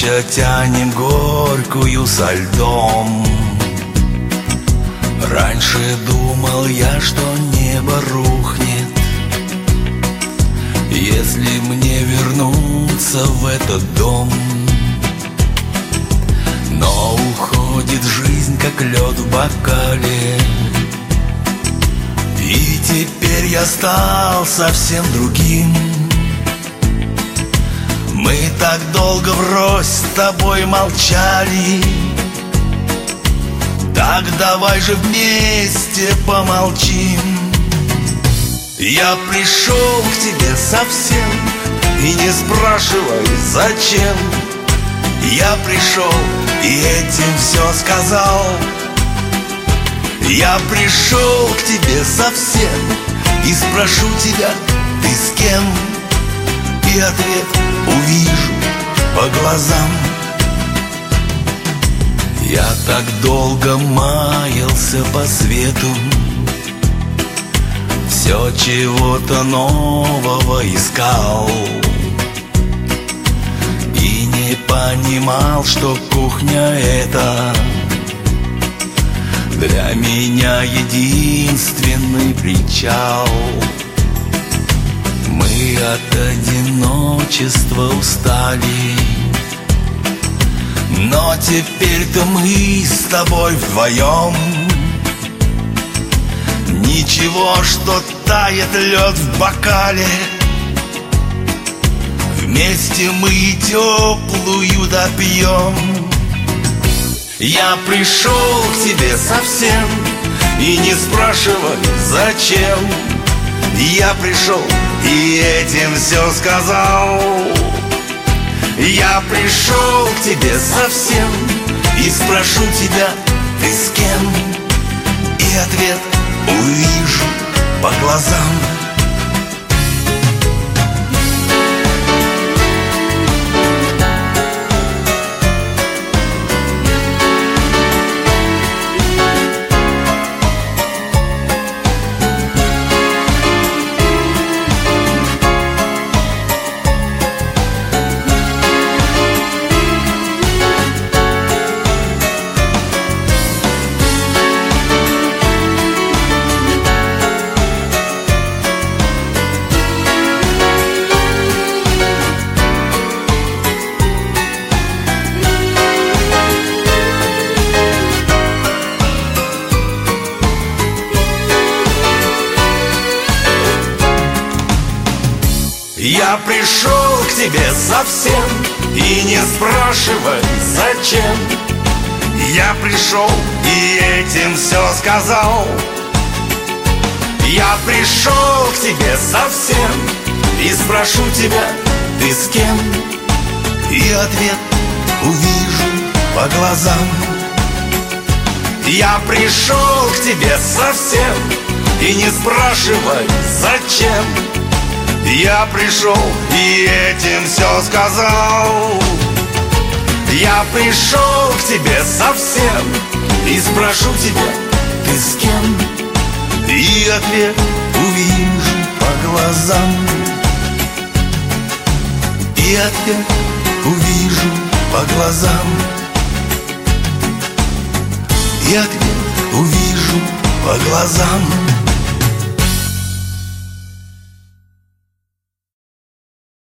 Молча тянем горькую со льдом. Раньше думал я, что небо рухнет, если мне вернуться в этот дом. Но уходит жизнь, как лед в бокале, и теперь я стал совсем другим. Мы так долго врозь с тобой молчали, так давай же вместе помолчим. Я пришел к тебе совсем и не спрашивай зачем. Я пришел и этим все сказал. Я пришел к тебе совсем и спрошу тебя, ты с кем? И ответ увижу по глазам. Я так долго маялся по свету, все чего-то нового искал, и не понимал, что кухня эта для меня единственный причал. Мы от одиночества устали, но теперь-то мы с тобой вдвоем. Ничего, что тает лед в бокале, вместе мы теплую допьем. Я пришел к тебе совсем и не спрашивай зачем. Я пришел и этим все сказал. Я пришел к тебе совсем и спрошу тебя, ты с кем? И ответ увижу по глазам. Я пришел к тебе совсем и не спрашивай зачем. Я пришел и этим все сказал. Я пришел к тебе совсем и спрошу тебя, ты с кем? И ответ увижу по глазам. Я пришел к тебе совсем и не спрашивай зачем. Я пришел и этим все сказал. Я пришел к тебе совсем и спрошу тебя, ты с кем? И ответ увижу по глазам. И ответ увижу по глазам. И ответ увижу по глазам.